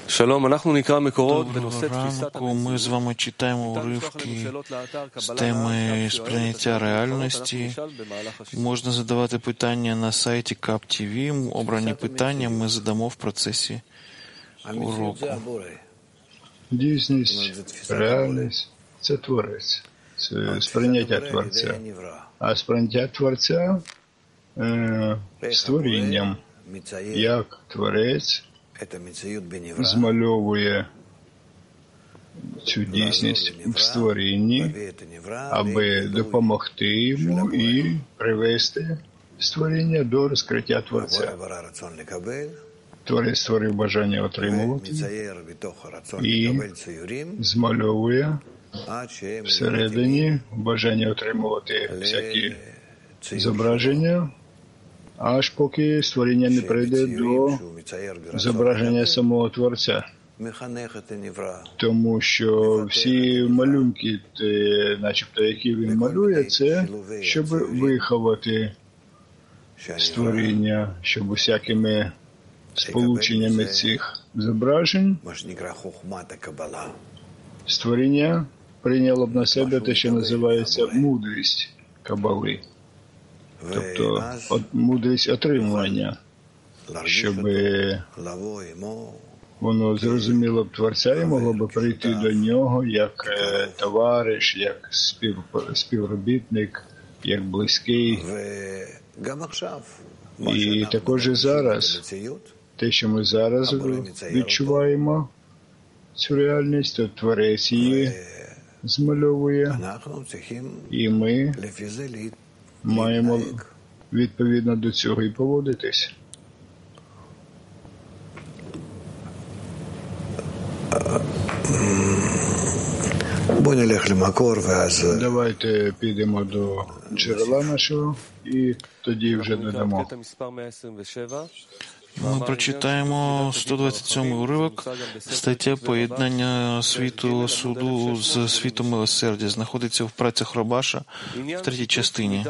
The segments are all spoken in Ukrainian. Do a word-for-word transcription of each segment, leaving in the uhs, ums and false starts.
Доброго ранку. Ми з вами читаємо уривки з теми сприйняття реальності. Можна задавати питання на сайті кап ті ві. Обрані питання ми задамо в процесі уроку. Дійсність, реальність – це творець, це сприйняття Творця. А сприйняття Творця е, – створінням, як Творець змальовує цю дійсність в створінні, аби допомогти йому і привести створіння до розкриття Творця. Творець створив бажання отримувати і змальовує всередині бажання отримувати всякі зображення, аж поки створіння не прийде до зображення самого Творця. Тому що всі малюнки, начебто, які він малює, це щоб виховати створіння, щоб усякими сполученнями цих зображень створіння прийняло б на себе те, що називається мудрість Кабали. Тобто от, мудрість отримування, щоб воно зрозуміло б Творця і могло б прийти до нього як е, товариш, як спів, співробітник, як близький. І також і зараз, те, що ми зараз відчуваємо, цю реальність, то Творець її змальовує, і ми маємо відповідно до цього і поводитись. Давайте підемо до джерела нашого і тоді вже додамо. Ми прочитаємо сто двадцять сьомий уривок, стаття «Поєднання світу суду з світом милосердя» знаходиться в працях Рабаша в третій частині.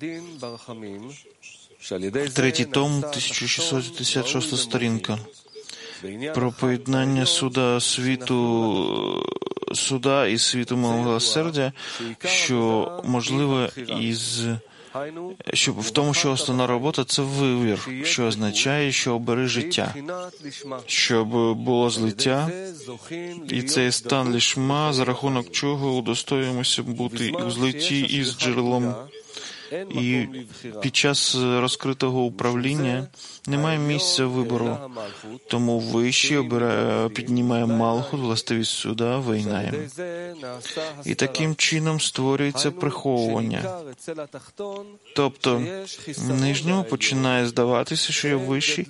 Третій том, тисяча шістсот шістдесят шоста сторінка. Про поєднання суда світу суда і світу милосердя, що можливе із Щоб в тому, що основна робота – це вибір, що означає, що обери життя, щоб було злиття, і цей стан лішма, за рахунок чого удостоюємося бути у злитті із джерелом. І під час розкритого управління немає місця вибору, тому вищий обирає, піднімає Малхут, властивість суда, вийнаєм. І таким чином створюється приховування. Тобто, нижньому починає здаватися, що є вищий,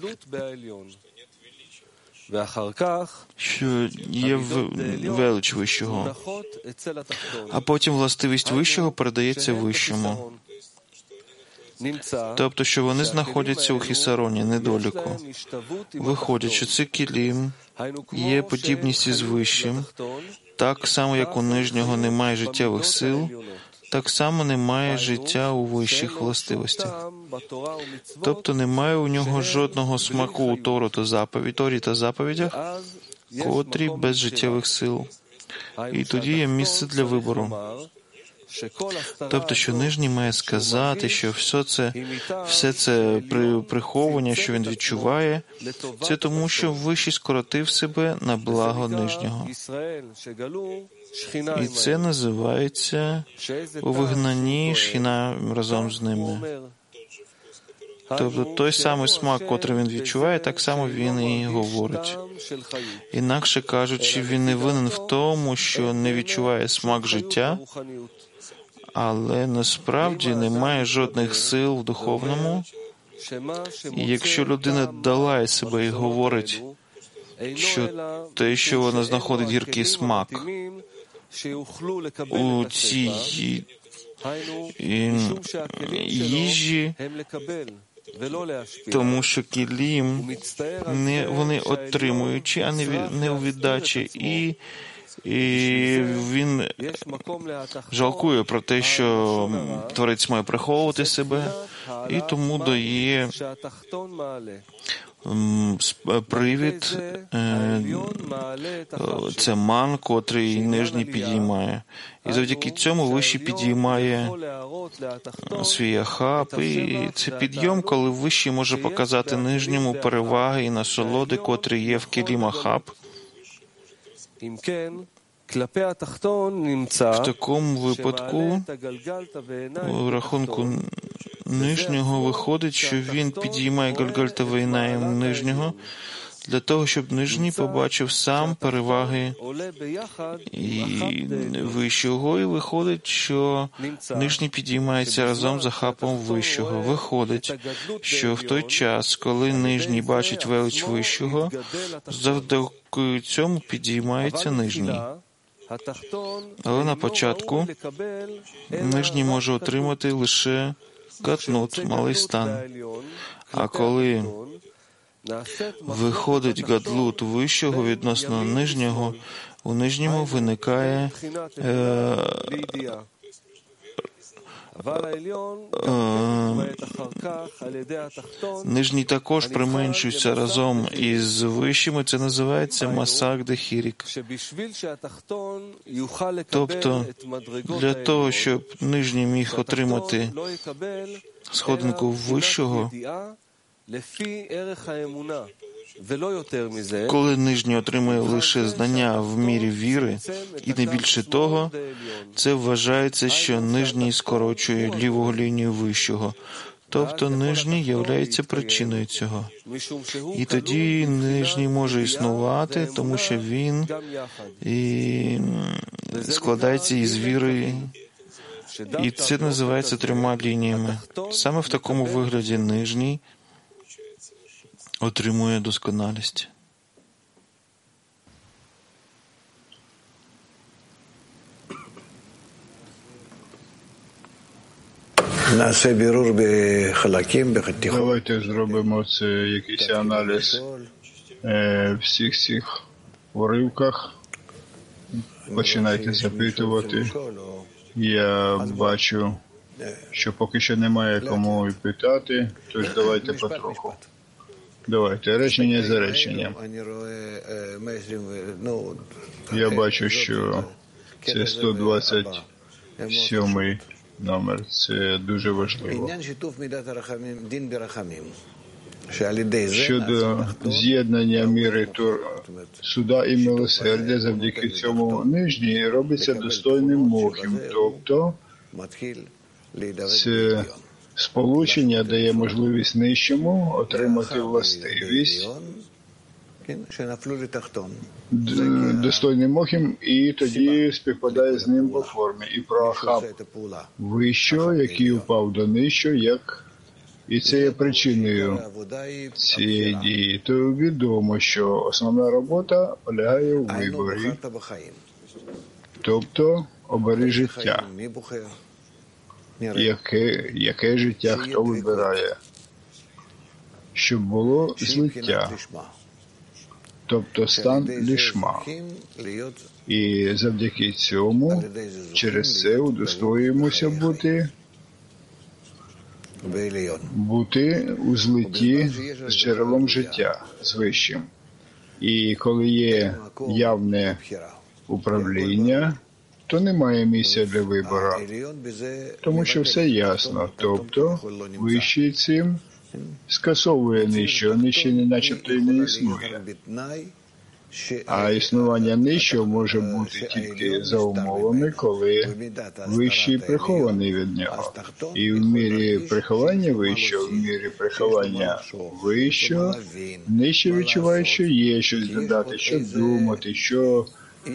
що є велич вищого, а потім властивість вищого передається вищому. Тобто, що вони знаходяться у хісароні, недоліку. Виходить, що це кілім, є подібність із вищим, так само, як у нижнього немає життєвих сил, так само немає життя у вищих властивостях. Тобто немає у нього жодного смаку у Тору та заповідь, Торі та заповідях, котрі без життєвих сил. І тоді є місце для вибору. Тобто, що нижній має сказати, що все це, все це приховування, що він відчуває, це тому, що вищий скоротив себе на благо нижнього. І це називається у вигнанні Шхіна разом з ними. Тобто той самий смак, котрий він відчуває, так само він і говорить. Інакше кажучи, він не винен в тому, що не відчуває смак життя, але насправді немає жодних сил в духовному. І якщо людина дала себе і говорить, що те, що вона знаходить гіркий смак у цій їжі, тому що кілім, не, вони отримуючи, а не, не у віддачі, і І він жалкує про те, що Творець має приховувати себе, і тому дає привід, це ман, котрий нижній підіймає. І завдяки цьому вищий підіймає свій ахаб. І це підйом, коли вищий може показати нижньому переваги і насолоди, котрі є в кілім ахаб. В такому випадку, у рахунку нижнього виходить, що він підіймає Гальгальта Вейнаєм нижнього, для того, щоб нижній побачив сам переваги і вищого, і виходить, що нижній підіймається разом з ахапом вищого. Виходить, що в той час, коли нижній бачить велич вищого, завдяки цьому підіймається нижній. Але на початку нижній може отримати лише катнут, малий стан. А коли виходить гадлут вищого відносно нижнього, у нижньому виникає е, е, нижній також применшується разом із вищими, це називається масак дехірік. Тобто, для того, щоб нижній міг отримати сходинку вищого, коли нижній отримує лише знання в мірі віри, і не більше того, це вважається, що нижній скорочує ліву лінію вищого. Тобто нижній являється причиною цього. І тоді нижній може існувати, тому що він і складається із віри, і це називається трьома лініями. Саме в такому вигляді нижній отримує досконалість. Давайте зробимо це якийсь аналіз е, всіх цих уривках. Починайте запитувати. Я бачу, що поки що немає кому питати, тож давайте потроху. Давайте, речення за реченням. Я бачу, що це сто двадцять сьомий номер. Це дуже важливо. Щодо з'єднання міри суда і милосердя, завдяки цьому нижній робиться достойним мохім. Тобто, це сполучення дає можливість нижчому отримати властивість достойним мохім, і тоді співпадає з ним по формі. І про ахаб вищого, який упав до нижчого, як і це є причиною цієї дії. То відомо, що основна робота полягає у виборі, тобто обери життя. Яке, яке життя хто вибирає? Щоб було злиття, тобто стан лішма. І завдяки цьому, через це удостоюємося бути, бути у злитті з джерелом життя, з вищим. І коли є явне управління, то немає місця для вибору, тому що все ясно. Тобто, вищий цим скасовує нижчого, нижче не начебто і не існує. А існування нижчого може бути тільки за умовами, коли вищий прихований від нього. І в мірі приховання вищого, в мірі приховання вищого, нижче відчуває, що є щось додати, що думати, що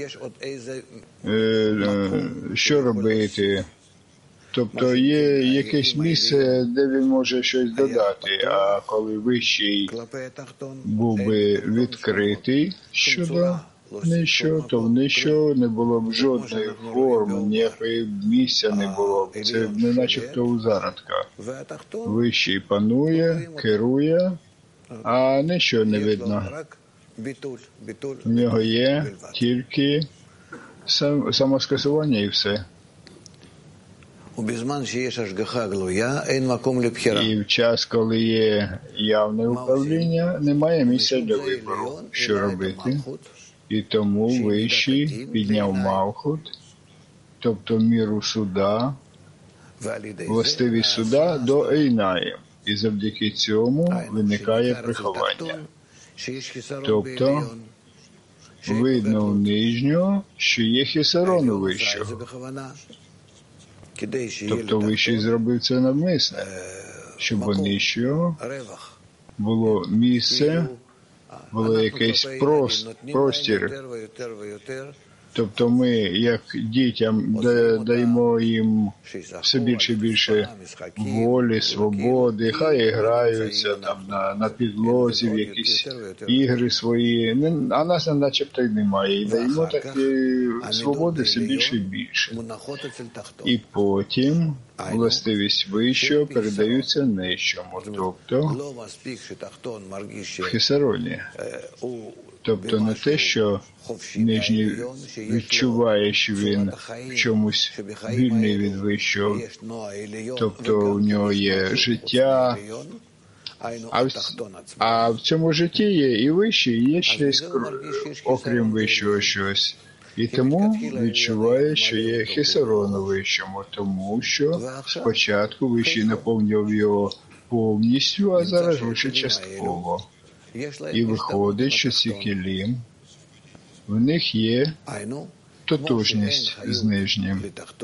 що робити. Тобто є якесь місце, де він може щось додати, а коли вищий був би відкритий щодо нижчого, то в нижчого не було б жодної форми, ніякої місця не було б. Це не начебто у зародках. Вищий панує, керує, а нижчого не видно. В нього є тільки сам, самоскасування і все. І в час, коли є явне управління, немає місця для вибору, що робити. І тому Вищий підняв Малхут, тобто міру суда, властивість суда до Ейнаїм. І завдяки цьому виникає приховання. Тобто видно у нижнього, що є хісарон у вищого. Тобто Вищий зробив це навмисне, щоб у нижчого було місце, було якийсь простір. Тобто ми, як дітям, даємо їм все більше і більше волі, свободи, хай граються там на, на підлозі, в якісь ігри свої, а нас начебто й немає. І даємо такі свободи все більше і більше. І потім властивість вищого передаються нижчому, тобто в хісароні. Тобто не те, що нижній відчуває, що він в чомусь вільний від вищого, тобто у нього є життя, а в, а в цьому житті є і вище, і є щось, окрім вищого щось. І тому відчуває, що є хісарон у вищому, тому що спочатку вищий наповнював його повністю, а зараз лише частково. І виходить, що ці келім, в них є тотожність з нижнім.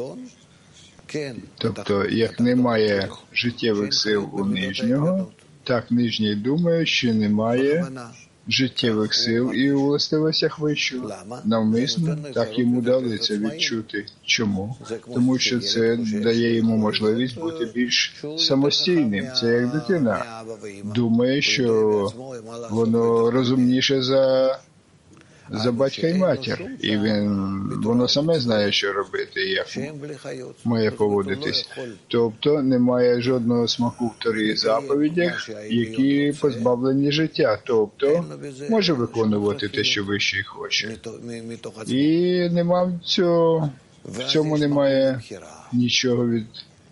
Тобто, як немає життєвих сил у нижнього, так нижній думає, що немає життєвих сил і у властивостях вищого. Навмисно так йому дали це відчути. Чому? Тому що це дає йому можливість бути більш самостійним. Це як дитина думає, що воно розумніше за, за батька і матір. І він, воно саме знає, що робити, як має поводитись. Тобто немає жодного смаку в Торі заповідях, які позбавлені життя. Тобто може виконувати те, що вищий хоче. І нема цього, в цьому немає нічого від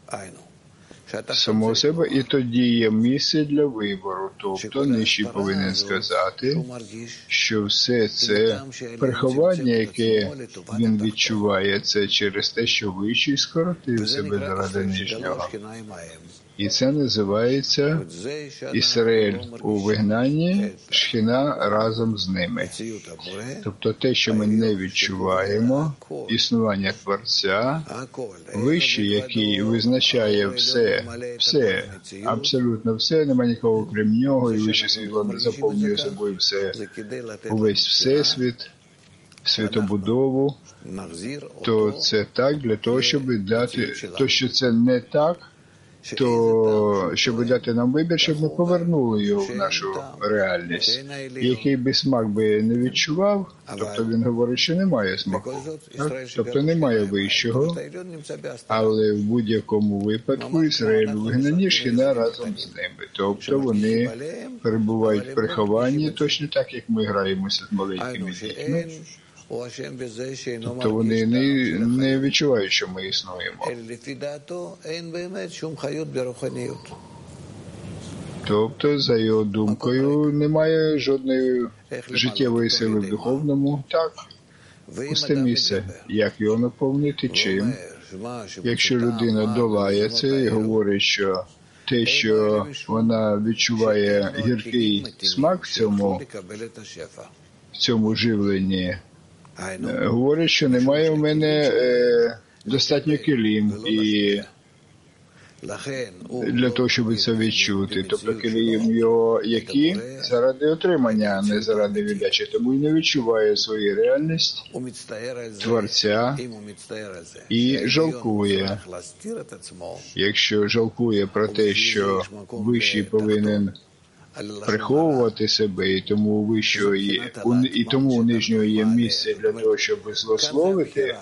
самого себе, і тоді є місце для вибору. Тобто нижчий повинен сказати, що все це приховання, яке він відчуває, це через те, що вищий скоротив себе заради нижнього. І це називається Ісраїль у вигнанні, Шхіна разом з ними. Тобто те, що ми не відчуваємо, існування Творця, Вищий, який визначає все, все, абсолютно все, немає нікого крім нього, і Вище світло не заповнює собою все, увесь всесвіт, світобудову, то це так для того, щоб дати, то що це не так, то щоб дати нам вибір, щоб ми повернули його в нашу реальність. І який би смак би не відчував, тобто він говорить, що немає смаку. Так? Тобто немає вищого, але в будь-якому випадку Ізраїль у вигнанні, Шхіна разом з ними. Тобто вони перебувають в прихованні, точно так, як ми граємося з маленькими дітьми. Тобто вони не, не відчувають, що ми існуємо. Тобто, за його думкою, немає жодної життєвої сили в духовному. Так, пусте місце. Як його наповнити? Чим? Якщо людина долає це і говорить, що те, що вона відчуває гіркий смак в цьому, в цьому живленні, говорить, що немає у мене е, достатньо келім і для того, щоб це відчути. Тобто келім його які? Заради отримання, а не заради віддачі. Тому і не відчуває свою реальність Творця і жалкує. Якщо жалкує про те, що Вищий повинен приховувати себе, і тому у вищого є, і тому у нижнього є місце для того, щоб злословити,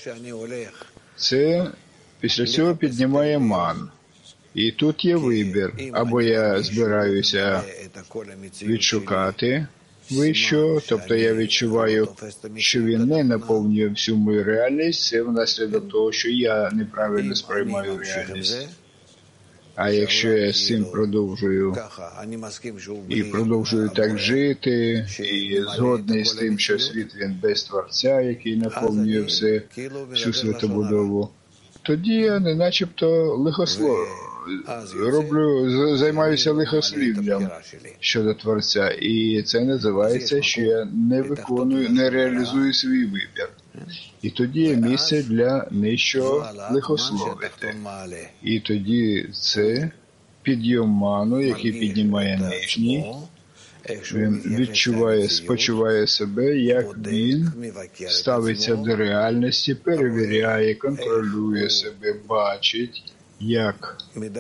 це після цього піднімає ман. І тут є вибір. Або я збираюся відшукати вищого, тобто я відчуваю, що він не наповнює всю мою реальність, це внаслідок того, що я неправильно сприймаю реальність. А якщо я з цим продовжую і продовжую так жити, і згодний з тим, що світ він без Творця, який наповнює все, всю світобудову, тоді я не начебто лихослов роблю, займаюся лихослів'ям щодо Творця. І це називається, що я не виконую, не реалізую свій вибір. І тоді є місце для нижчого лихословити. І тоді це підйом ману, який піднімає нижній. Він відчуває, спочуває себе, як він ставиться до реальності, перевіряє, контролює себе, бачить, як,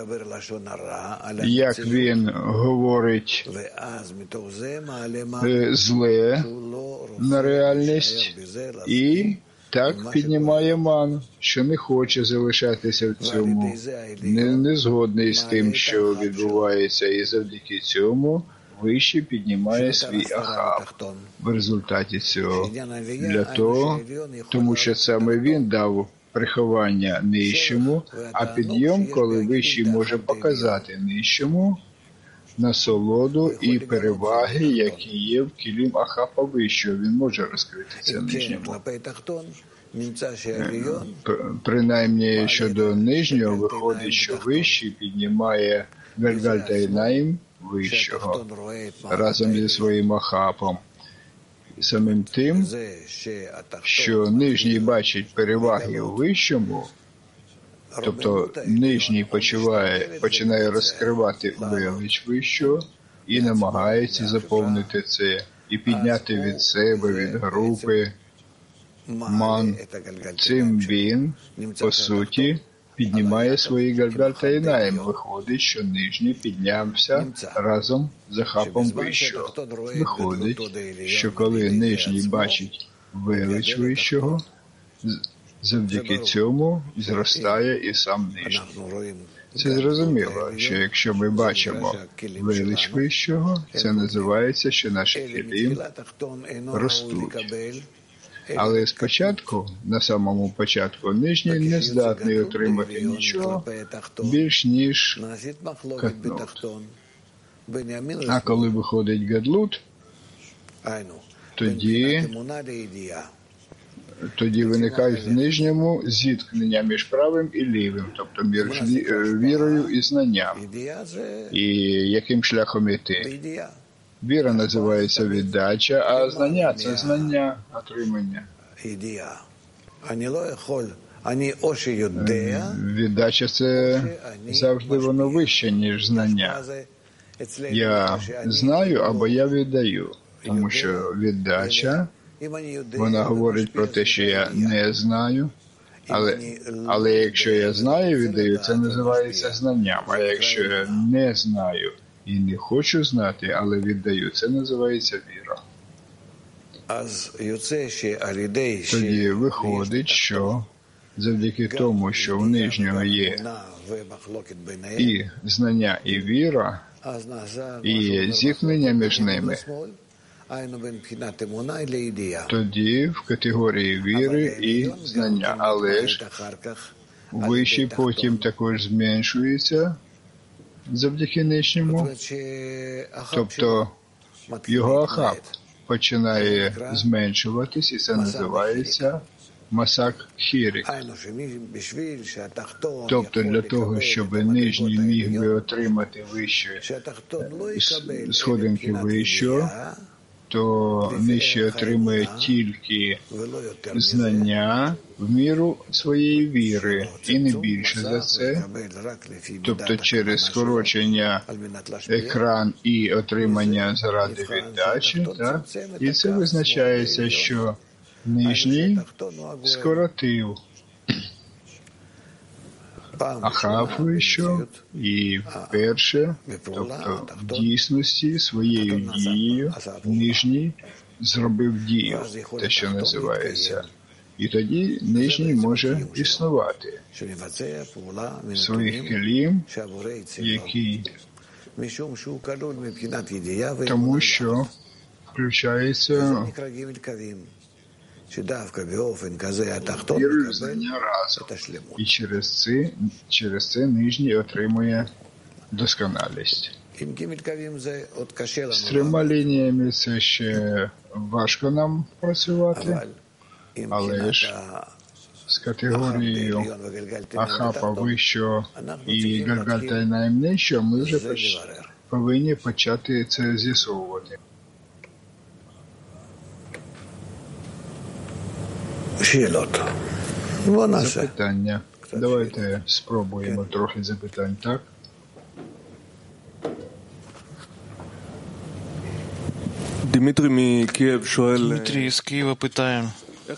як він говорить зле на реальність і так піднімає ману, що не хоче залишатися в цьому, не, не згодний з тим, що відбувається, і завдяки цьому вище піднімає свій ахав в результаті цього. Для того, тому що саме він дав приховання нижчому, а підйом, коли вищий може показати нижчому насолоду і переваги, які є в кілім ахапа вищого. Він може розкрити це нижньому. Принаймні, щодо нижнього, виходить, що вищий піднімає Гальгальт Айнаїм вищого разом зі своїм ахапом. Самим тим, що нижній бачить переваги у вищому, тобто нижній почуває, починає розкривати велич вищого і намагається заповнити це, і підняти від себе, від групи ман. Цим він, по суті, піднімає свої Гальгальт Айнаїм. Виходить, що нижній піднявся разом з ахапом вищого. Виходить, що коли нижній бачить велич вищого, завдяки цьому зростає і сам нижній. Це зрозуміло, що якщо ми бачимо велич вищого, це називається, що наші кілім ростуть. Але спочатку, на самому початку, нижній не здатний отримати нічого більш ніж катнут. А коли виходить гадлут, тоді, тоді виникає в нижньому зіткнення між правим і лівим, тобто між вірою і знанням. І яким шляхом іти? Віра називається віддача, а знання – це знання, отримання. Віддача – це завжди воно вище, ніж знання. Я знаю або я віддаю, тому що віддача, вона говорить про те, що я не знаю, але, але якщо я знаю, віддаю, це називається знанням, а якщо я не знаю і не хочу знати, але віддаю, це називається віра. Тоді виходить, що завдяки тому, що в нижнього є і знання, і віра, і є зіткнення між ними, тоді в категорії віри і знання, але ж вищий потім також зменшується завдяки нижньому, тобто його ахав починає зменшуватись, і це називається масак хірик. Тобто для того, щоб нижній міг би отримати вище сходинки вищого, то нижче отримує тільки знання в міру своєї віри, і не більше за це. Тобто через скорочення екран і отримання заради віддачі, так? І це визначається, що нижній скоротив ахав вищого, і вперше, тобто в дійсності, своєю дією, нижній зробив дію, те, що називається. І тоді нижній може існувати в своїх келім, який, тому що включається вірою знання разом. І через це, через це нижній отримує досконалість. З трьома лініями це ще важко нам працювати, але ж з категорією Ахапа вищого і Гальгальта нижчого ми вже поч... повинні почати це з'ясовувати. Запитання. Давайте спробуємо трохи запитань, так? Дмитрій з Києва питає,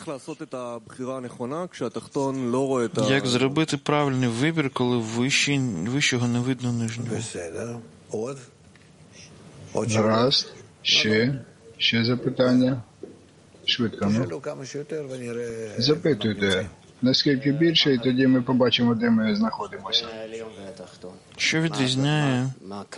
як зробити правильний вибір, коли вищий, вищого не видно нижнього? Раз, ще, ще запитання. Швидко, ну. Запитуйте, наскільки більше, і тоді ми побачимо, де ми знаходимося. Що відрізняє?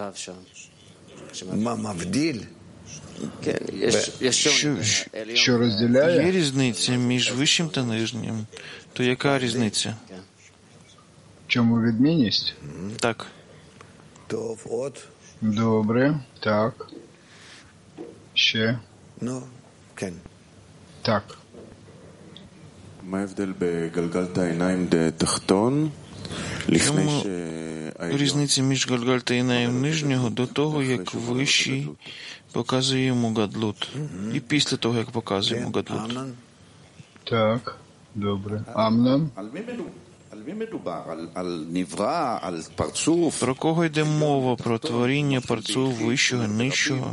Що, що розділяє? Є різниця між вищим та нижнім. То яка різниця? Чому відмінність? Так. Добре, так. Ще. Так. Чому різниця між Гальгальта і Наєм нижнього до того, як вищий показує йому Гадлут, і після того, як показує йому Гадлут? Так, добре. Амнон? Про кого йде мова? Про творіння парцу вищого, нижчого?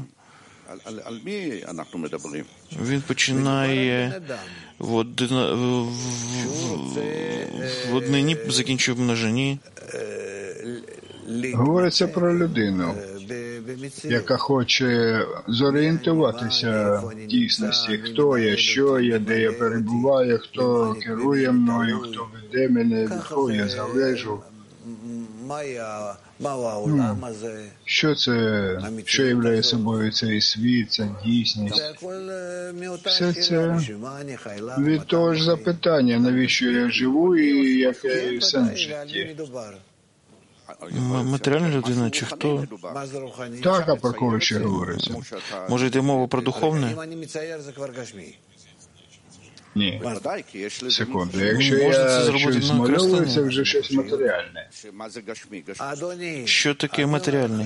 Він починає в, один, в, в, в однині, закінчує в множині. Говориться про людину, яка хоче зорієнтуватися в дійсності, хто я, що я, де я перебуваю, хто керує мною, хто веде мене, від кого я залежу. Ну, що це, що являє собою цей світ, ця дійсність? Все це від того ж запитання, навіщо я живу і який сенс в житті. Матеріальна людина чи хто? Так, а про кого ще говориться? Може йде мова про духовне? Ні. Секунду. Якщо я щось змальовую, це вже щось матеріальне. Що таке матеріальне?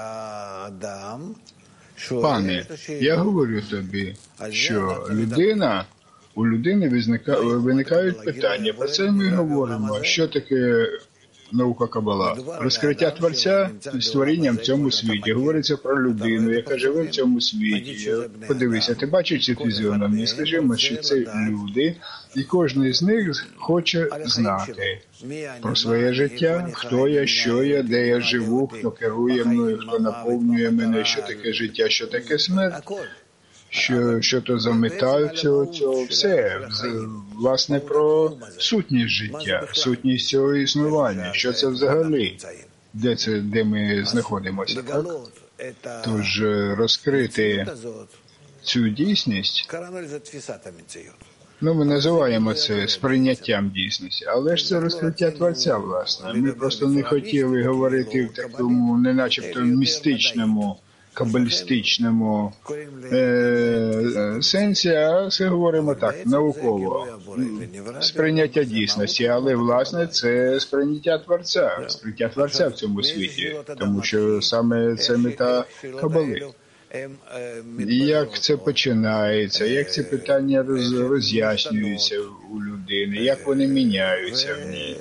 Пане, я говорю тобі, що людина, у людини визника, виникають питання. Про це ми говоримо. Що таке наука Кабала? Розкриття Творця з творінням в цьому світі. Говориться про людину, яка живе в цьому світі. Подивися, ти бачиш ці фізіономії? Скажімо, що це люди, і кожен з них хоче знати про своє життя, хто я, що я, де я живу, хто керує мною, хто наповнює мене, що таке життя, що таке смерть. Що, що то за мета цього, цього, все, власне, про сутність життя, сутність цього існування, що це взагалі, де це, де ми знаходимося, так? Тож розкрити цю дійсність, ну, ми називаємо це сприйняттям дійсності, але ж це розкриття Творця, власне. Ми просто не хотіли говорити в такому, не начебто, містичному, кабалістичному е, сенсі, а це говоримо так, науково. Сприйняття дійсності, але, власне, це сприйняття Творця, сприйняття Творця в цьому світі, тому що саме це мета Кабали. Як це починається, як ці питання роз, роз'яснюються у людини, як вони міняються в ній.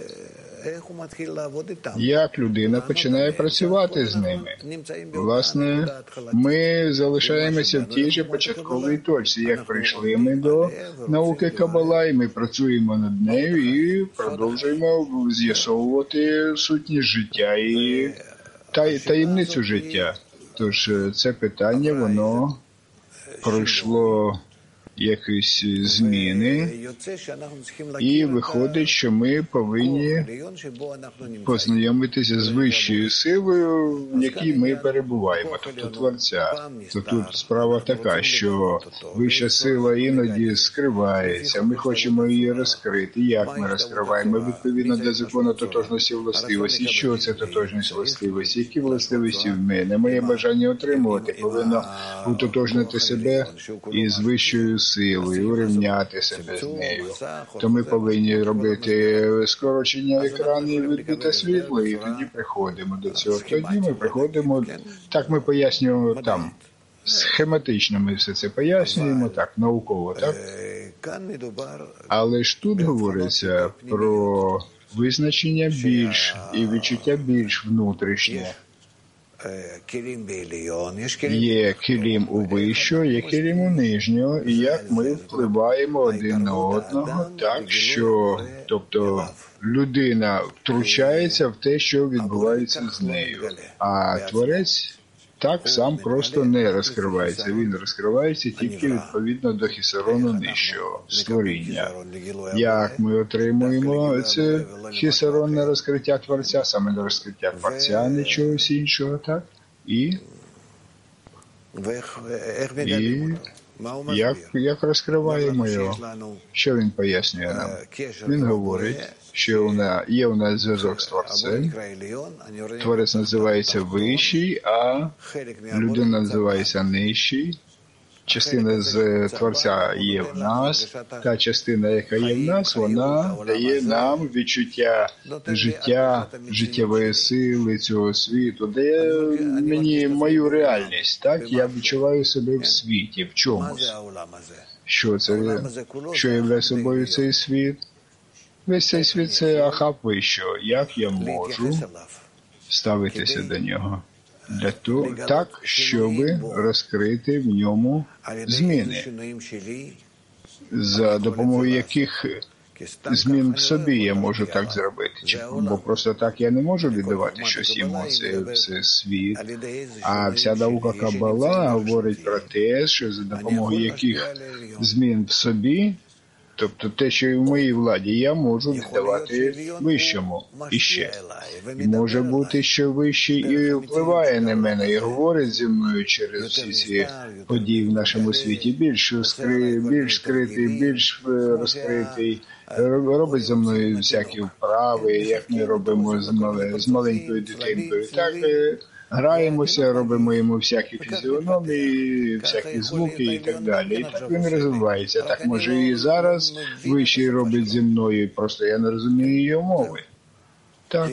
Як людина починає працювати з ними? Власне, ми залишаємося в тій же початковій точці, як прийшли ми до науки Кабала, і ми працюємо над нею і продовжуємо з'ясовувати сутність життя і таємницю життя. Тож це питання, воно пройшло якісь зміни, і виходить, що ми повинні познайомитися з вищою силою, в якій ми перебуваємо, тобто Творця. То тут справа така, що вища сила іноді скривається, ми хочемо її розкрити. Як ми розкриваємо? Відповідно до закону тотожності властивості. Що це тотожність властивості? Які властивості в мене? Моє бажання отримувати повинно утотожнити себе із вищою силою, урівняти себе з нею. То ми повинні робити скорочення екранів, відбите світло, і тоді приходимо до цього. Тоді ми приходимо, так ми пояснюємо там, схематично ми все це пояснюємо, так, науково, так? Але ж тут говориться про визначення більш і відчуття більш внутрішнє. Є килім у вищого, є килім у нижнього, і як ми впливаємо один на одного, так що, тобто, людина втручається в те, що відбувається з нею, а Творець так сам просто не розкривається. Він розкривається тільки відповідно до хісарону нижчого створіння. Як ми отримуємо це хісаронне розкриття Творця, саме до розкриття Творця, не чогось іншого, так? І, і як, як розкриваємо його? Що він пояснює нам? Він говорить, що у нас, є у нас зв'язок з Творцем, Творець називається вищий, а людина називається нижчий. Частина з Творця є в нас, та частина, яка є в нас, вона дає нам відчуття життя, життєвої сили цього світу, дає мені мою реальність, так? Я відчуваю себе в світі, в чомусь. Що це? Що являє собою цей світ? Весь цей світ – це ахап вищого. Як я можу ставитися до нього? Для того, так, щоб розкрити в ньому зміни, за допомогою яких змін в собі я можу так зробити. Бо просто так я не можу віддавати щось йому, це все світ. А вся наука Кабала говорить про те, що за допомогою яких змін в собі, тобто те, що і в моїй владі, я можу віддавати вищому іще. І може бути, що вищий і впливає на мене, і говорить зі мною через всі ці події в нашому світі. Більш, скри, більш скритий, більш розкритий, робить зі мною всякі вправи, як ми робимо з, мале, з маленькою дитинкою. Так, граємося, робимо йому всякі фізіономії, всякі звуки і так далі. І так він розвивається. Так, може, і зараз вищий робить зі мною, просто я не розумію його мови. Так.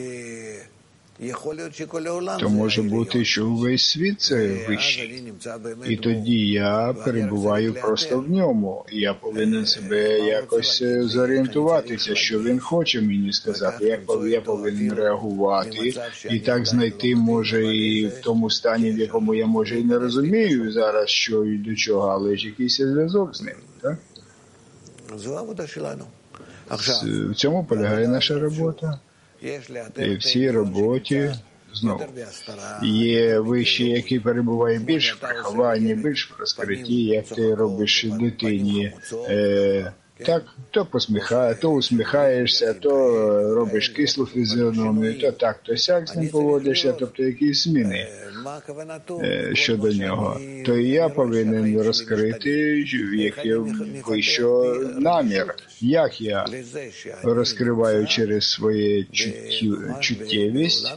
То може бути, що весь світ – це вищий. І тоді я перебуваю просто в ньому. І я повинен себе якось зорієнтуватися, що він хоче мені сказати, як я повинен реагувати. І так знайти, може, і в тому стані, в якому я, може, і не розумію зараз, що і до чого, але ж якийсь зв'язок з ним. Так? В цьому полягає наша робота. І в цій роботі, знову, є вищі, які перебувають більш в прихованні, більш в розкритті, як ти робиш дитині. Е, так, то посміхає, то усміхаєшся, то робиш кислу фізіономію, то так, то сяк з ним поводишся, тобто якісь зміни е, щодо нього. То і я повинен розкрити, який вищий намір. Як я розкриваю через своє чуттю, чуттєвість,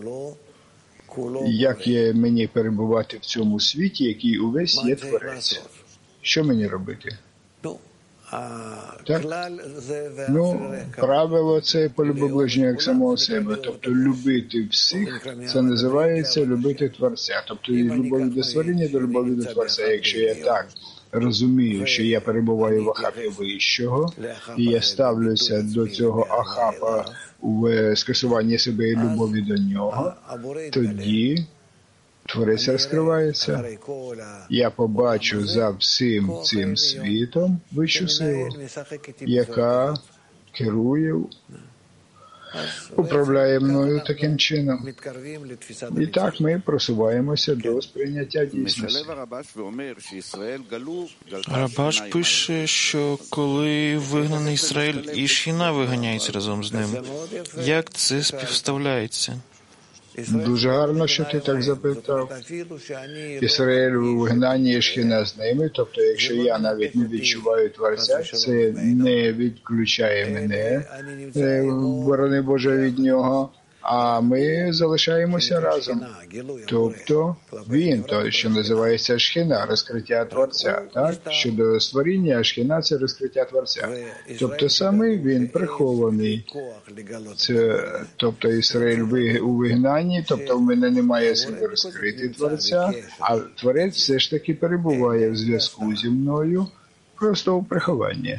як є мені перебувати в цьому світі, який увесь є Творець. Що мені робити? Так? Ну, правило – це полюби ближнього як самого себе. Тобто любити всіх – це називається любити Творця. Тобто від любові до створіння до любові до Творця. Якщо я так розумію, що я перебуваю в ахапі вищого, і я ставлюся до цього ахапа в скасуванні себе і любові до нього, тоді Творець розкривається. Я побачу за всім цим світом вищу силу, яка керує управляє мною таким чином. І так ми просуваємося до сприйняття дійсності. Рабаш пише, що коли вигнаний Ізраїль, і Шхіна виганяється разом з ним. Як це співставляється? Дуже гарно, що ти так запитав. Ізраїль у вигнанні і Шхіна з ними, тобто якщо я навіть не відчуваю Творця, це не відключає мене, борони Боже, від нього, а ми залишаємося разом. Тобто він, той, що називається Шхіна, розкриття Творця. Так? Щодо створіння, Шхіна – це розкриття Творця. Тобто саме він прихований. Це, тобто Ізраїль у вигнанні, тобто в мене немає сили розкрити Творця, а Творець все ж таки перебуває в зв'язку зі мною, просто у прихованні.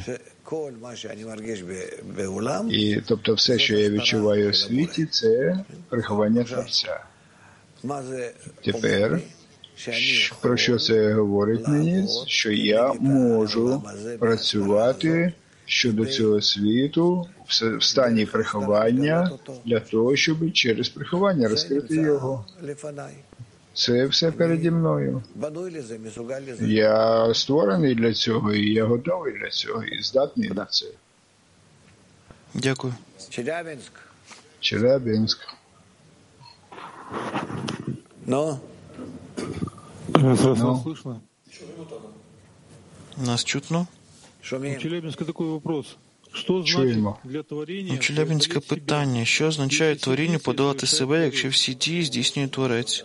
І, тобто все, що я відчуваю у світі, це приховання Творця. Тепер, про що це говорить мені? Що я можу працювати щодо цього світу в стані приховання для того, щоб через приховання розкрити його. Це все переді мною. Я створений для цього, і я готовий для цього, і здатний на це. Дякую. Челябинськ. Ну? Слышно? Нас чутно? У Челябинска такой вопрос. Що Чуємо. У Челябинське питання. Що означає творінню подолати себе, якщо всі дії здійснює Творець?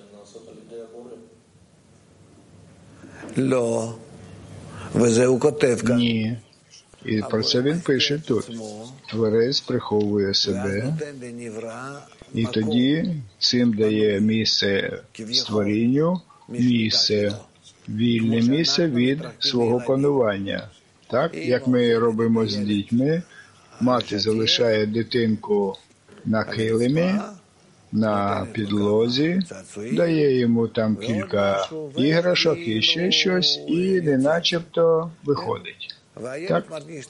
Ні. І про це він пише тут. Творець приховує себе, і тоді цим дає місце створінню, місце, вільне місце від свого панування. Так, як ми робимо з дітьми, мати залишає дитинку на килимі, на підлозі, дає йому там кілька іграшок і ще щось, і не начебто виходить. Так?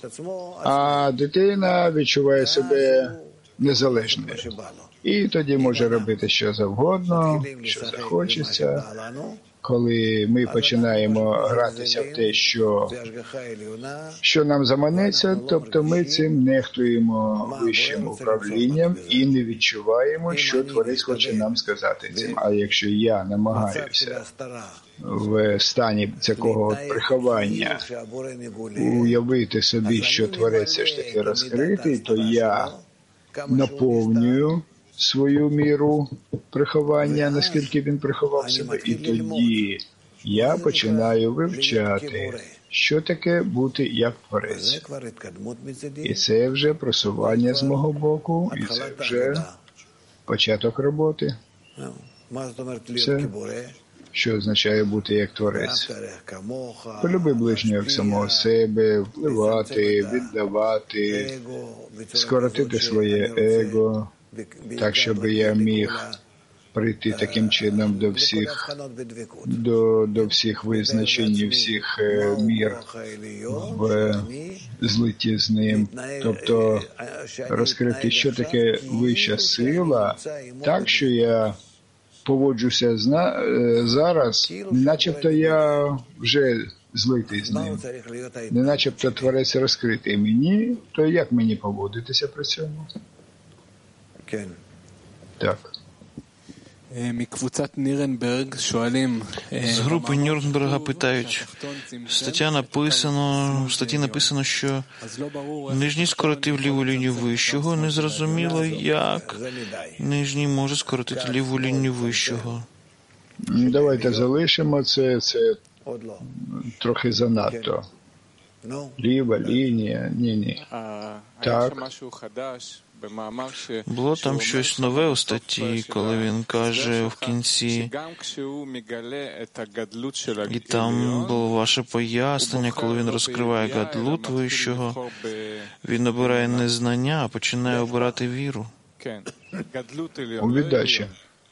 А дитина відчуває себе незалежною. І тоді може робити що завгодно, що захочеться. Коли ми починаємо гратися в те, що, що нам заманеться, тобто ми цим нехтуємо вищим управлінням і не відчуваємо, що Творець хоче нам сказати цим. А якщо я намагаюся в стані такого приховання уявити собі, що Творець все ж таки розкритий, то я наповнюю свою міру приховання, наскільки він приховав себе, і тоді я починаю вивчати, що таке бути як Творець. І це вже просування з мого боку, і це вже початок роботи. Це, що означає бути як Творець. Полюби ближнього як самого себе, впливати, віддавати, скоротити своє его, так, щоб я міг прийти таким чином до всіх, до, до всіх визначень і всіх е, мір в злитті з ним. Тобто розкрити, що таке вища сила, так, що я поводжуся зна, е, зараз, начебто я вже злитий з ним. Не начебто Творець розкритий мені, то як мені поводитися при цьому? Так. З групи Нюрнберга питають, стаття написано, в статті написано, що нижній скоротив ліву лінію вищого, не зрозуміло, як нижній може скоротити ліву лінію вищого. Давайте залишимо це, це трохи занадто. Ліва лінія, ні-ні. Так. Було там щось нове у статті, коли він каже в кінці, і там було ваше пояснення, коли він розкриває гадлут вищого, він обирає не знання, а починає обирати віру. У віддачі.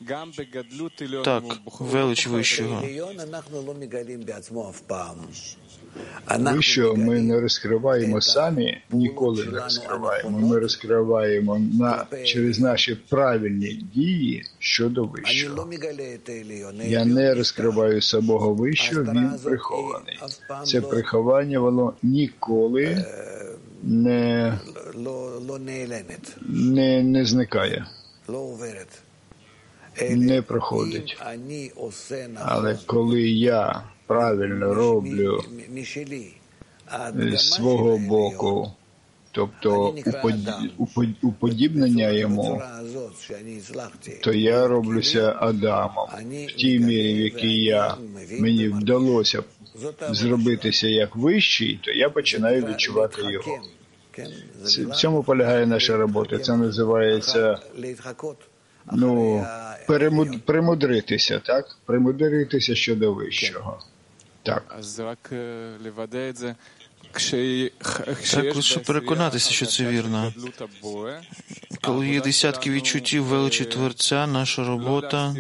Так, велич вищого. Вищого ми не розкриваємо самі, ніколи не розкриваємо. Ми розкриваємо на, через наші правильні дії щодо Вищого. Я не розкриваю самого Вищого, він прихований. Це приховання, воно ніколи не, не, не зникає, не проходить. Але коли я правильно роблю з свого боку, тобто уподібнення йому, то я роблюся Адамом. В тій мірі, в якій я, мені вдалося зробитися як вищий, то я починаю відчувати його. В цьому полягає наша робота. Це називається, ну, перемуд... примудритися, так? Примудритися щодо Вищого. Так. Так, лише переконатися, що це вірно. Коли є десятки відчуттів величі Творця, наша робота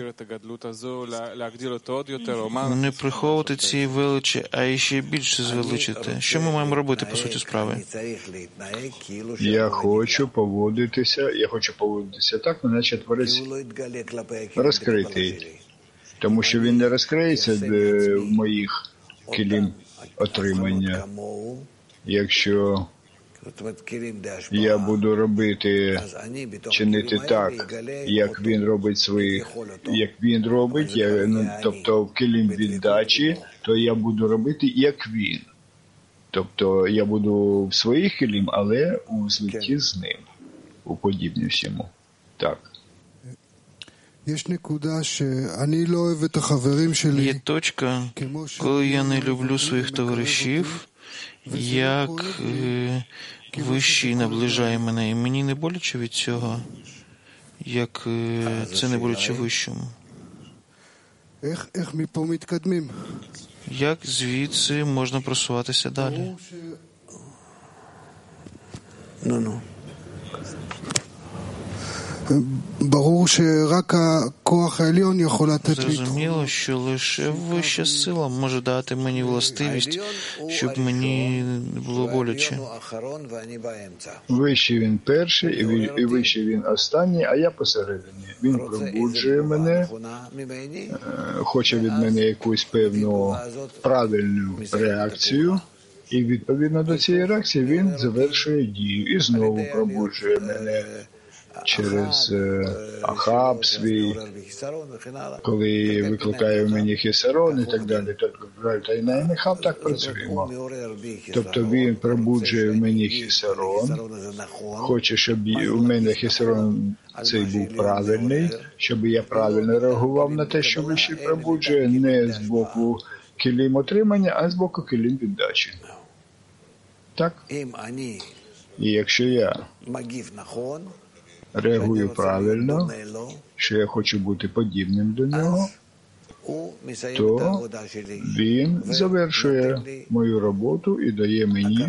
не приховувати цієї величі, а і ще більше звеличити. Що ми маємо робити, по суті справи? Я хочу поводитися, я хочу поводитися так, наче Творець розкритий. Тому що він не розкриється в моїх килім отримання. Якщо я буду робити, чинити так, як він робить своїх, як він робить, я, ну, тобто в килім віддачі, то я буду робити, як він. Тобто я буду в своїх килім, але у злитті з ним, уподібнюсь йому. Так. Є точка, коли я не люблю своїх товаришів, як е, Вищий наближає мене, і мені не боляче від цього, як е, це не боляче Вищому. Як звідси можна просуватися далі? Ну-ну. Зрозуміло, що лише вища сила може дати мені властивість, щоб мені не було боляче. Вищий він перший, і вищий він останній, а я посередині. Він пробуджує мене, хоче від мене якусь певну правильну реакцію, і відповідно до цієї реакції він завершує дію і знову пробуджує мене. Через Ахаб свій, коли викликає в мені хісарон і так далі, та й на Ахаб так працюємо. Тобто він пробуджує в мені хісарон, хоче, щоб у мене хісарон цей був правильний, щоб я правильно реагував на те, що Вищий пробуджує, не з боку килім отримання, а з боку килім віддачі. Так? І якщо я реагую правильно, що я хочу бути подібним до нього, то він завершує мою роботу і дає мені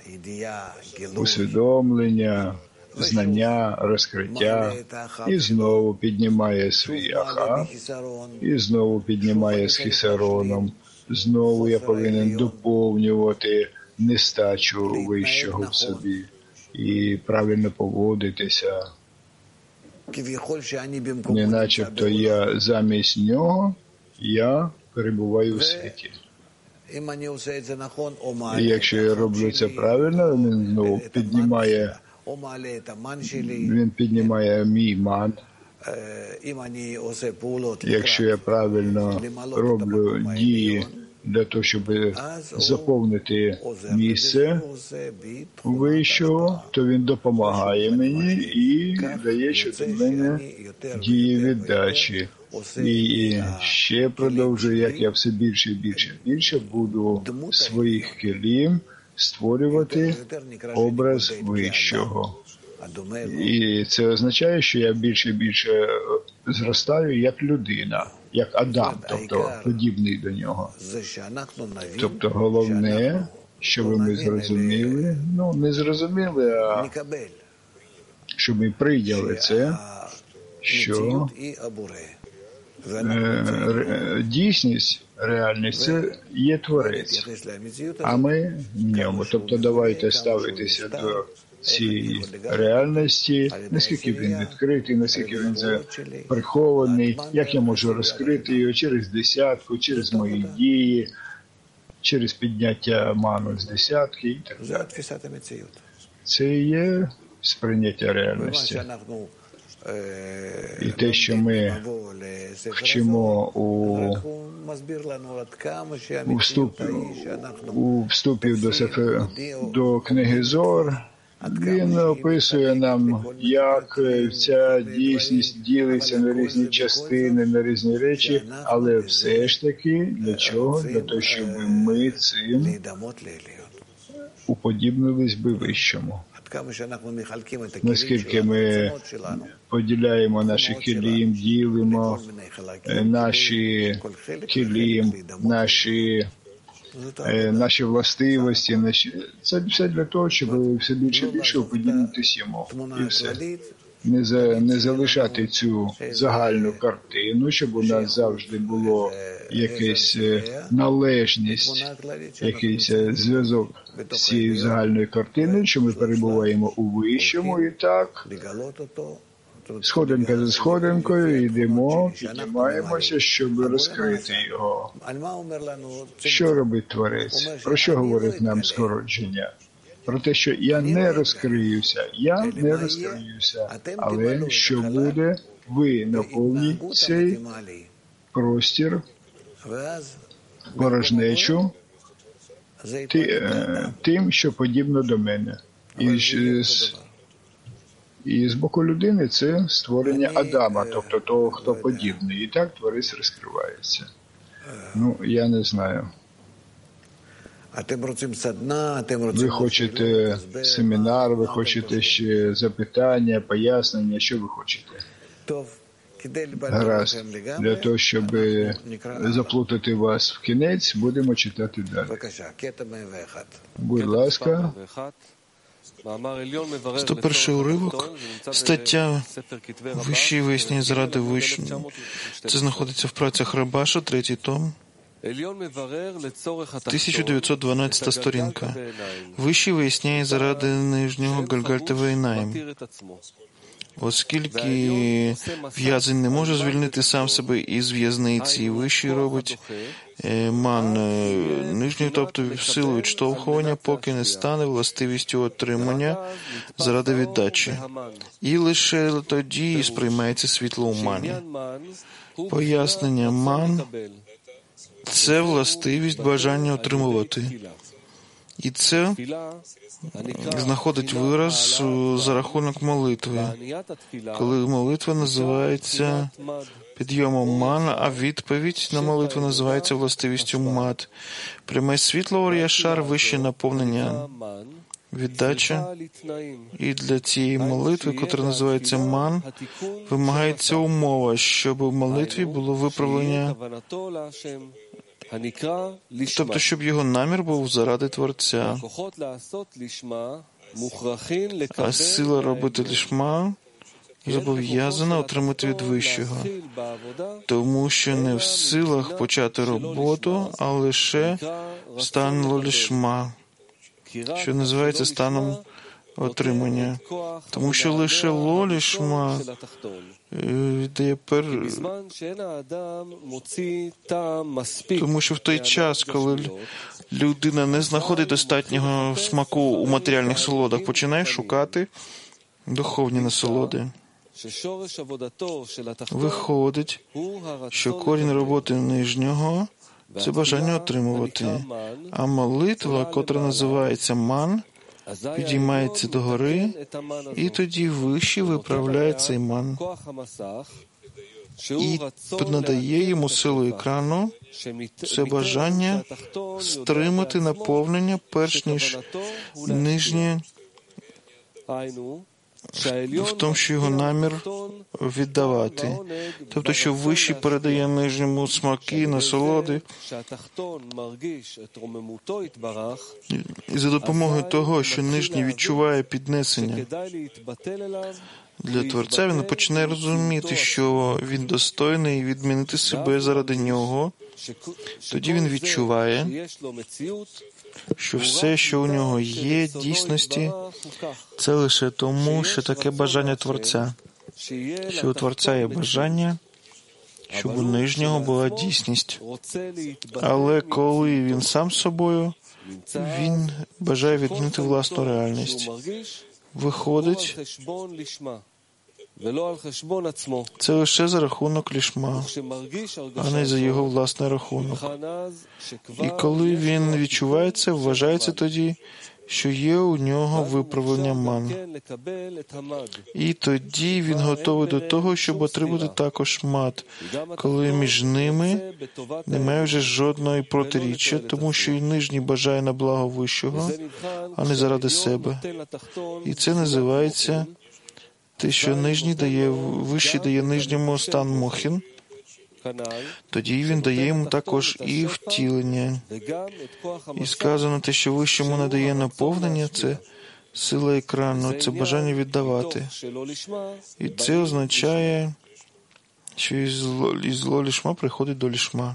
усвідомлення, знання, розкриття, і знову піднімає свій Ахав, і знову піднімає з хісароном, знову я повинен доповнювати нестачу Вищого в собі і правильно поводитися. Не начебто я замість нього, я перебуваю в світі. І якщо я роблю це правильно, він знову піднімає, він піднімає мій ман. Якщо я правильно роблю дії для того, щоб заповнити місце Вищого, то він допомагає мені і дає щодо мене дії віддачі. І ще продовжую, як я все більше і більше і більше буду своїх килім створювати образ Вищого. І це означає, що я більше і більше зростаю як людина, як Адам, тобто подібний до нього. Тобто головне, щоб ми зрозуміли, ну не зрозуміли, а щоб ми прийняли це, що дійсність, реальність – це є Творець, а ми в ньому. Тобто давайте ставитися до цієї реальності, наскільки він відкритий, наскільки він прихований, як я можу розкрити його через десятку, через мої дії, через підняття ману з десятки і так далі. Це і є сприйняття реальності. І те, що ми вчимо у, у, вступ, у вступі до, Сефер, до книги Зор, він описує нам, як ця дійсність ділиться на різні частини, на різні речі, але все ж таки для чого? Для того, щоб ми цим уподібнились би вищому. Наскільки ми поділяємо наші кілім, ділимо наші кілім, наші, наші властивості, наші... це все для того, щоб все більше і більше уподібнитись йому. І все. Не, за, не залишати цю загальну картину, щоб у нас завжди було якась належність, якийсь зв'язок з цією загальною картиною, що ми перебуваємо у вищому і так, сходинка за сходинкою йдемо, піднімаємося, щоб розкрити його. Що робить Творець? Про що говорить нам скородження? Про те, що я не розкриюся, я не розкриюся, але що буде, ви наповніть цей простір, порожнечу тим, що подібно до мене. І з, і з боку людини це створення Адама, тобто того, хто подібний. І так Творець розкривається. Ну, я не знаю. Ви хочете семінар, ви хочете ще запитання, пояснення, що ви хочете? Гаразд. Для того, щоб заплутати вас в кінець, будемо читати далі. Будь ласка. сто перший уривок, стаття «Вищі весні зради вищому». Це знаходиться в працях Рабаша, третій том. тисяча дев'ятсот дванадцята сторінка. Вищий виясняє заради нижнього Гальгальта Вейнаєм. Оскільки в'язень не може звільнити сам себе із в'язниці, вищий робить ман нижньою, тобто силу відштовхування, поки не стане властивістю отримання заради віддачі. І лише тоді сприймається світло у мані. Пояснення ман – це властивість бажання отримувати. І це знаходить вираз за рахунок молитви, коли молитва називається підйомом мана, а відповідь на молитву називається властивістю мат. Пряме світло Ор-Яшар, вище наповнення, віддача. І для цієї молитви, котра називається ман, вимагається умова, щоб у молитві було виправлення, тобто, щоб його намір був заради Творця. А сила робити лішма зобов'язана отримати від Вищого, тому що не в силах почати роботу, а лише стан лолішма, що називається станом отримання. Тому що лише лолішма дає пер... Тому що в той час, коли людина не знаходить достатнього смаку у матеріальних солодах, починає шукати духовні насолоди. Виходить, що корінь роботи нижнього – це бажання отримувати, а молитва, котра називається ман, підіймається догори, і тоді вище виправляє цей ман і надає йому силу екрану, це бажання стримати наповнення, перш ніж нижнє, в тому, що його намір віддавати. Тобто, що вищий передає нижньому смаки, насолоди. І за допомогою того, що нижній відчуває піднесення, для Творця, він починає розуміти, що він достойний відмінити себе заради нього. Тоді він відчуває, що все, що у нього є, дійсності, це лише тому, що таке бажання Творця. Що у Творця є бажання, щоб у нижнього була дійсність. Але коли він сам собою, він бажає відмінити власну реальність. Виходить, це лише за рахунок лішма, а не за його власний рахунок. І коли він відчуває це, вважається тоді, що є у нього виправлення ман. І тоді він готовий до того, щоб отримати також мат, коли між ними немає вже жодної протиріччя, тому що і нижній бажає на благо вищого, а не заради себе. І це називається те, що нижній дає, вищий дає нижньому стан мохін, тоді він дає йому також і втілення. І сказано те, що вищому надає наповнення, це сила екрану, це бажання віддавати. І це означає, що із зло, із зло лішма приходить до лішма.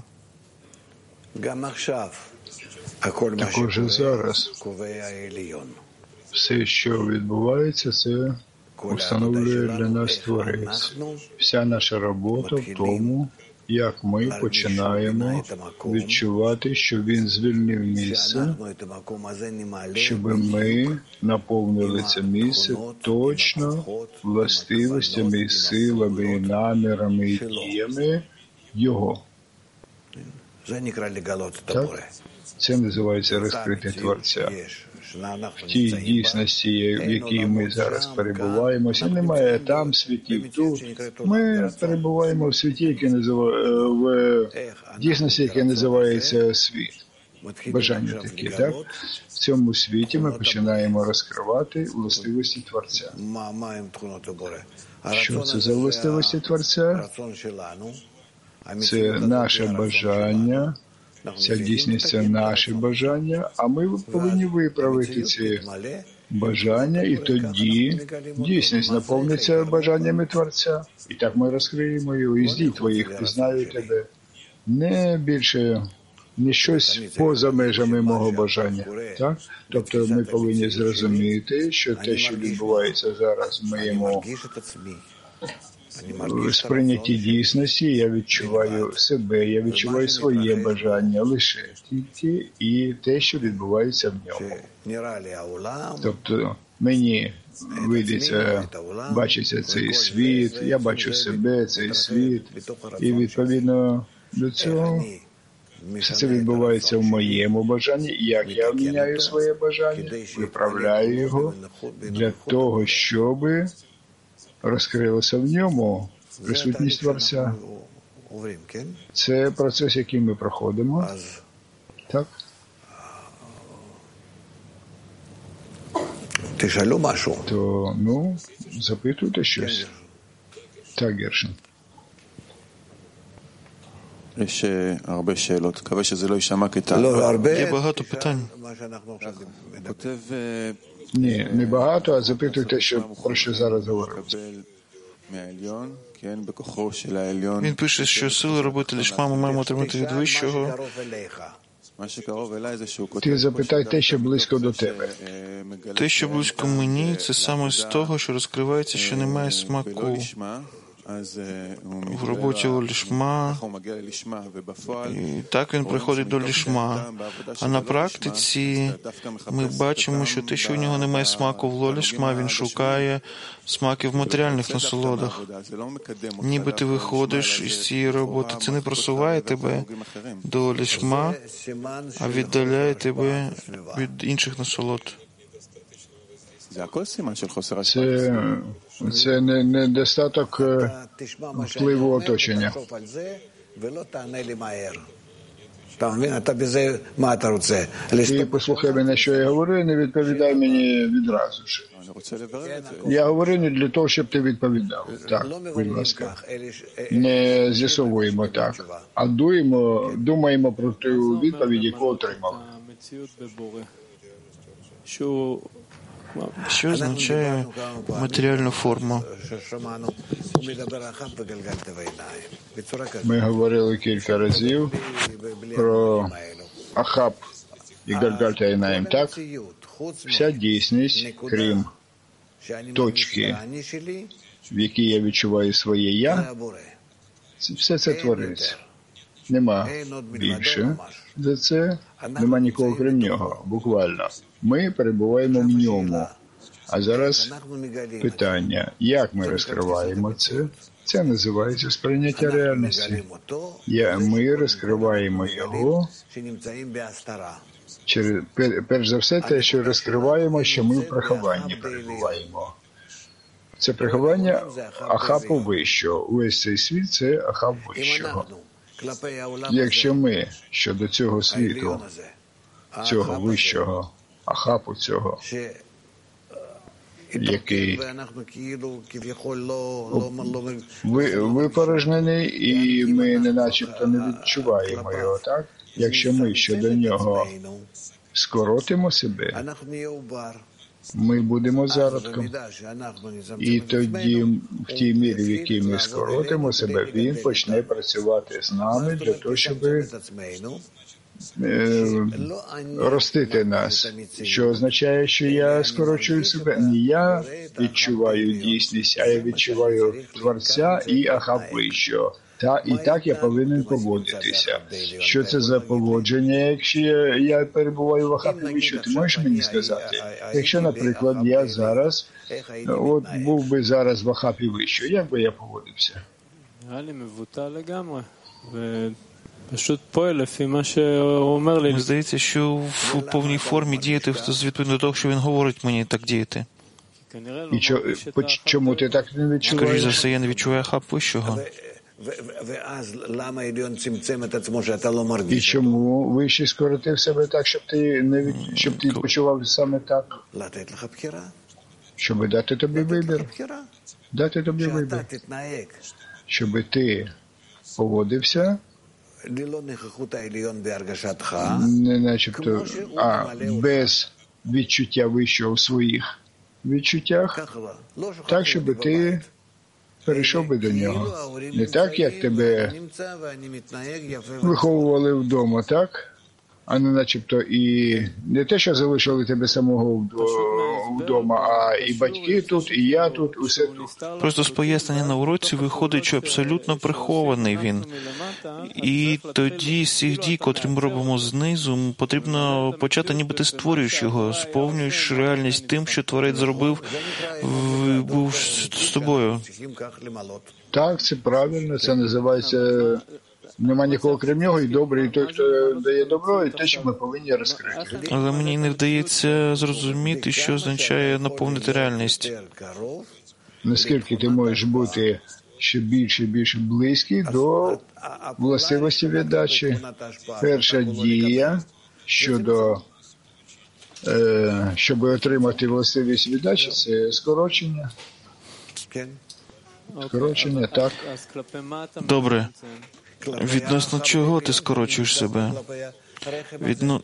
Також і зараз все, що відбувається, це установлює для нас Творець. Вся наша робота в тому, як ми починаємо відчувати, що він звільнив місце, щоб ми наповнили це місце точно властивостями, силами, намірами і діями Його. Так? Це називається розкрити Творця. В тій дійсності, в якій ми зараз перебуваємо, і немає там світів, тут. Ми перебуваємо в світі, який називає, в дійсності, яка називається світ. Бажання такі, так? В цьому світі ми починаємо розкривати властивості Творця. Що це за властивості Творця? Це наше бажання. Ця дійсність – це наші бажання, а ми повинні виправити ці бажання, і тоді дійсність наповниться бажаннями Творця. І так ми розкриємо його. Із дій твоїх пізнаю тебе. Не більше, не щось поза межами мого бажання. Так? Тобто ми повинні зрозуміти, що те, що відбувається зараз в моєму в сприйнятті дійсності, я відчуваю себе, я відчуваю своє бажання лише тільки і те, що відбувається в ньому. Тобто мені видиться, бачиться цей світ, я бачу себе, цей світ, і відповідно до цього все це відбувається в моєму бажанні, і як я міняю своє бажання, виправляю його для того, щоби розкрилося в ньому присутність Творця. Це процес, який ми проходимо. Так? То, ну, запитуйте щось. Так, Гершин. Є багато питань. Ні, не багато, а запитуйте, що, про що зараз говориться. Він пише, що сили робити лішма ми маємо отримати від Вищого. Ти запитай те, що близько до тебе. Те, що близько мені, це саме з того, що розкривається, що немає смаку в роботі лішма, і так він приходить до лішма. А на практиці ми бачимо, що те, що у нього немає смаку в лолішма, він шукає смаки в матеріальних насолодах. Ніби ти виходиш із цієї роботи, це не просуває тебе до лішма, а віддаляє тебе від інших насолод. Це, це не, недостаток впливу оточення. Ти послухай мене, що я говорю, і не відповідай мені відразу ж. Я говорю не для того, щоб ти відповідав. Так, будь ласка. Не з'ясовуємо так, а дуємо, думаємо про ту відповідь, яку отримав. Що означає матеріальну форму? Ми говорили кілька разів про Ахаб і Гальгальт Айнаїм, так? Вся дійсність, крім точки, в якій я відчуваю своє «я», все це Творець. Нема більше за це, нема нікого крім нього, буквально. Ми перебуваємо в ньому. А зараз питання, як ми розкриваємо це? Це називається сприйняття реальності. Я, ми розкриваємо його, через, перш за все, те, що розкриваємо, що ми в прихованні перебуваємо. Це приховання Ахапу вищого. Увесь цей світ – це Ахап вищого. Якщо ми щодо цього світу, цього вищого, Ахапу цього, який випорожнений, і ми не начебто не відчуваємо його, так? Якщо ми щодо нього скоротимо себе, ми будемо зародком. І тоді, в тій мірі, в якій ми скоротимо себе, він почне працювати з нами для того, щоб е, ростити нас. Що означає, що я скорочую себе? Не я відчуваю дійсність, а я відчуваю Творця і Ахав вищого. Та, і так я повинен поводитися. Що це за поводження, якщо я, я перебуваю в Ахапі вищого? Ти можеш мені сказати? Якщо, наприклад, я зараз, от був би зараз в Ахапі вищого, як би я поводився? Мені здається, що в повній формі діяти відповідно до того, що він говорить мені, так діяти. І чо, чому ти так не відчуваєш? Скоріше за все, я не відчуваю Ахап вищого. І чому вищий скоротив себе так, щоб ти не від... щоб ти почував саме так? Щоб дати тобі вибір. Дати тобі вибір. Щоб ти поводився не начебто, а без відчуття вищого в своїх відчуттях, так, щоб ти перейшов би до нього. Не так, як тебе виховували вдома, так? А не начебто і не те, що залишили тебе самого вдома, а і батьки тут, і я тут, усе тут. Просто з пояснення на уроці виходить, що абсолютно прихований він. І тоді з цих дій, котрі ми робимо знизу, потрібно почати ніби ти створюєш його, сповнюєш реальність тим, що Творець зробив, був з тобою. Так, це правильно, це називається... Нема нікого крім нього, і добрий, і той, хто дає добро, і те, що ми повинні розкрити. Але мені не вдається зрозуміти, що означає наповнити реальність. Наскільки ти можеш бути ще більше і більше близький до властивості віддачі. Перша дія щодо, е, щоб отримати властивість віддачі, це скорочення. Скорочення, так. Добре. Відносно чого ти скорочуєш себе? Відно...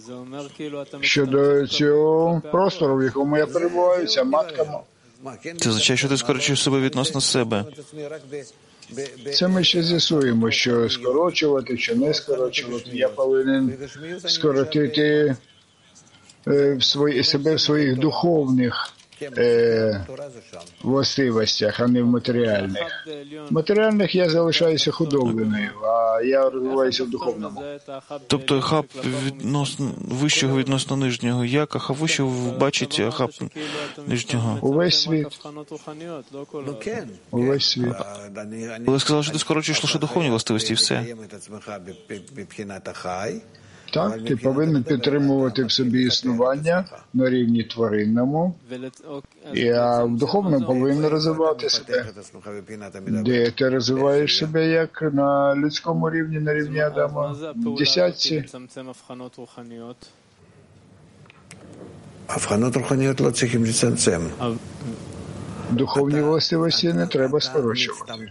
Щодо цього простору, в якому я перебуваю, ця матка. Це означає, що ти скорочуєш себе відносно себе. Це ми ще з'ясуємо, що скорочувати, що не скорочувати. Я повинен скоротити е, в свої, себе в своїх духовних Е, властивостях, а не в матеріальних. В матеріальних я залишаюся худобиною, а я розвиваюся в духовному. Тобто Ахав відносно вищого відносно нижнього. Як Ахав вищого бачить Ахав нижнього? Увесь світ. Увесь світ. Ви сказали, що ти скорочуєш лише духовні властивості і все. Так, ти повинен підтримувати в собі існування на рівні тваринному, і а в духовному повинен розвивати себе. Де ти розвиваєш себе як на людському рівні, на рівні Адама? В десятці. הבחנות רוחניות לא צריכים לצמצם. Духовні властивості не треба скорочувати.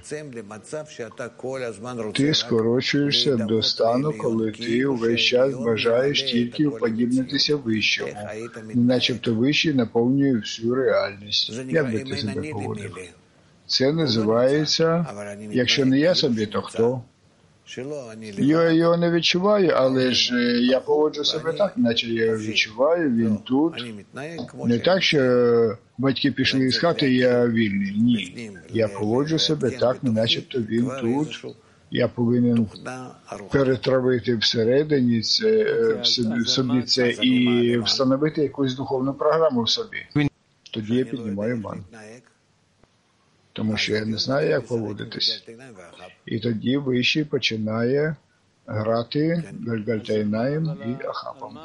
Ти скорочуєшся до стану, коли ти увесь час бажаєш тільки уподібнитися вищому, начебто вищий наповнює всю реальність. Як би ти себе поводив? Це називається, якщо не я собі, то хто? Я його не відчуваю, але ж я поводжу себе так, наче я його відчуваю, він тут. Не так, що батьки пішли із хати, і я вільний. Ні. Я поводжу себе так, начебто він тут. Я повинен перетравити всередині це, в собі це і встановити якусь духовну програму в собі. Тоді я піднімаю ман. Тому що я не знаю, як поводитись. І тоді вищий починає грати Гальгальтайнаєм і Ахапом.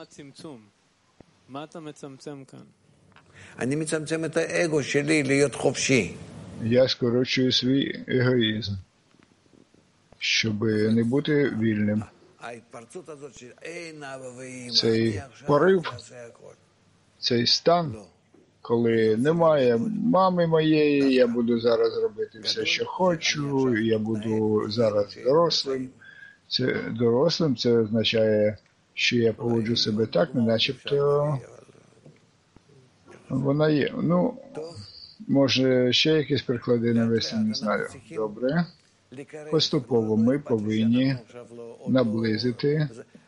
Я скорочую свій егоїзм, щоб не бути вільним. Цей порив, цей стан, коли немає мами моєї, я буду зараз робити все, що хочу, я буду зараз дорослим. Це дорослим, це означає, що я поводжу себе так, не начебто вона є. Ну, може, ще якісь приклади навести, не знаю. Добре. Поступово ми повинні наблизити.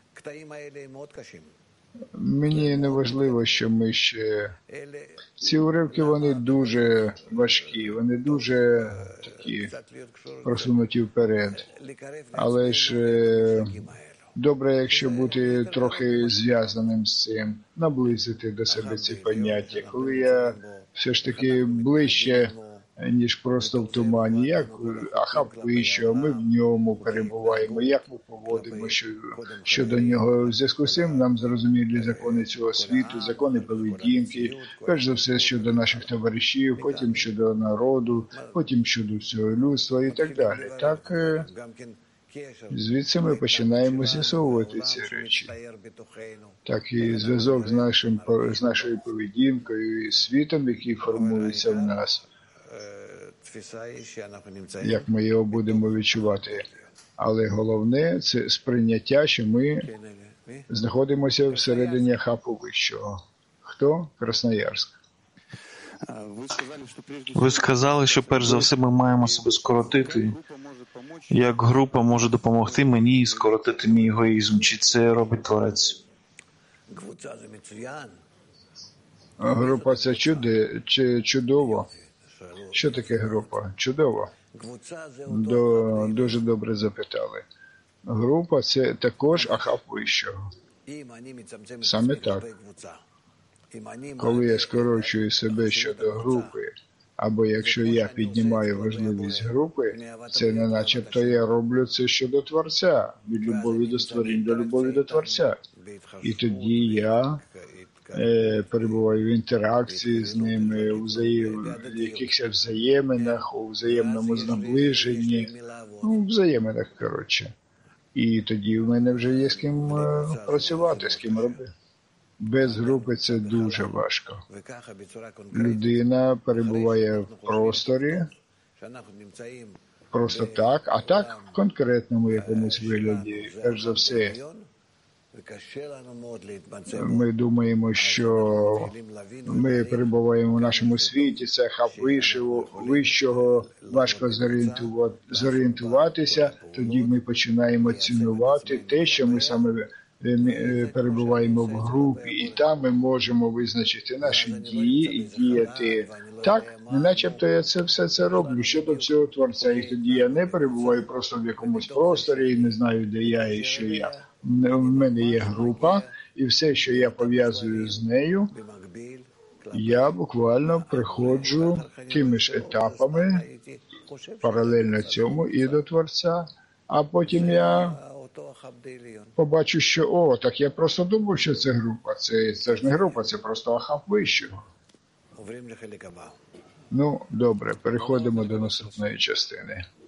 Мені не важливо, що ми ще... Ці уривки, вони дуже важкі, вони дуже такі просунуті вперед. Але ж добре, якщо бути трохи зв'язаним з цим, наблизити до себе ці поняття. Коли я все ж таки ближче, ніж просто в тумані, як Ахав вищого, ми в ньому перебуваємо, як ми поводимо щодо нього. В зв'язку з цим нам зрозумілі закони цього світу, закони поведінки, перш за все щодо наших товаришів, потім щодо народу, потім щодо всього людства і так далі. Так, звідси ми починаємо з'ясовувати ці речі. Так і зв'язок з, нашим, з нашою поведінкою і світом, який формується в нас, як ми його будемо відчувати. Але головне – це сприйняття, що ми знаходимося всередині Ахапу вищого. Хто? Красноярськ. Ви сказали, що перш за все ми маємо себе скоротити. Як група може допомогти мені скоротити мій егоїзм? Чи це робить Творець? Група – це чуде, чи чудово. Що таке група? Чудово. До, дуже добре запитали. Група – це також Ахав вищого. Саме так. Коли я скорочую себе щодо групи, або якщо я піднімаю важливість групи, це не начебто я роблю це щодо Творця, від любові до створінь до любові до Творця. І тоді я е, перебуваю в інтеракції з ними, у взаєм... якихось взаєминах, у взаємному наближенні, ну, в взаєминах, коротше. І тоді в мене вже є з ким е, працювати, з ким робити. Без групи це дуже важко. Людина перебуває в просторі, просто так, а так в конкретному якомусь вигляді. Перш за все, ми думаємо, що ми перебуваємо в нашому світі, це Ахав вищого, важко зорієнтуватися, тоді ми починаємо цінувати те, що ми саме перебуваємо в групі, і там ми можемо визначити наші дії і діяти так, не начебто я це все це роблю щодо всього Творця. І тоді я не перебуваю просто в якомусь просторі і не знаю, де я і що я. В мене є група, і все, що я пов'язую з нею, я буквально приходжу тими ж етапами, паралельно цьому, і до Творця, а потім я побачу, що, о, так я просто думав, що це група. Це, це ж не група, це просто Ахав вищого. Ну, добре, переходимо до наступної частини.